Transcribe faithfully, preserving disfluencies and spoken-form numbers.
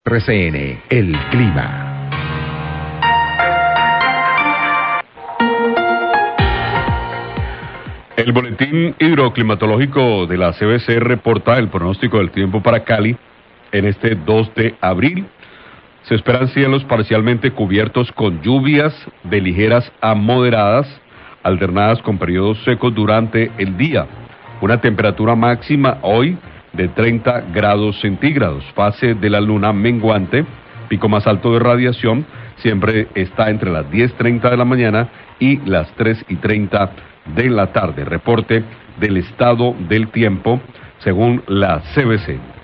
R C N, el clima. El boletín hidroclimatológico de la C B C reporta el pronóstico del tiempo para Cali en este dos de abril. Se esperan cielos parcialmente cubiertos con lluvias de ligeras a moderadas, alternadas con periodos secos durante el día. Una temperatura máxima hoy de treinta grados centígrados. Fase de la luna menguante, pico más alto de radiación, siempre está entre las diez y treinta de la mañana y las tres y treinta de la tarde. Reporte del estado del tiempo según la C B C.